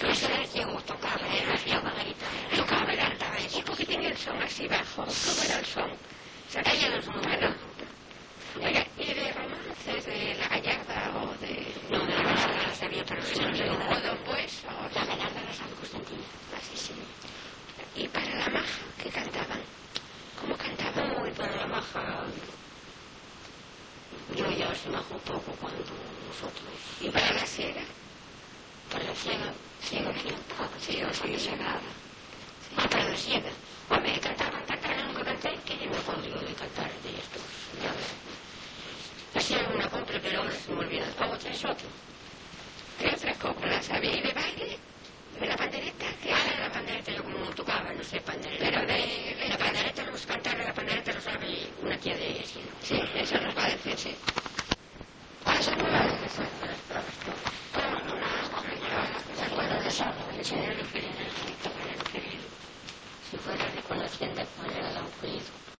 Eso era yo tocaba, la guitarra. Tocaba el altavés. Y porque tenía el son así bajo. ¿Cómo era el son? Ella los números. Oiga, ¿y de romances de La Gallarda o de...? No, de La Gallarda no sabía, pero sí. ¿O Don Pues? La Gallarda era San Constantino. Así sí. ¿Y para la maja qué cantaban? ¿Cómo cantaban? Muy para la maja... Yo ya se majó poco cuando nosotros... ¿Y para la siega? Para la siega, siega bien poco. Sí, o sea, llegaba. Ah, para la siega. Hombre, cantaban, nunca canté, que yo me acuerdo de cantar de estos. Hacía una copla, pero ahora se me olvida. Otra es otro. ¿Qué otra copla sabía? ¿Y de baile? ¿De la pandereta? La pandereta yo como no tocaba, no sé pandereta. Pero de la pandereta los cantar, la pandereta lo sabe una tía de ella. Sí, eso nos va a decir, sí. Eso no va a decir, pero no nada complicado. ¿Se acuerda de eso? El señor lo quería, si fuera reconociendo cuál era la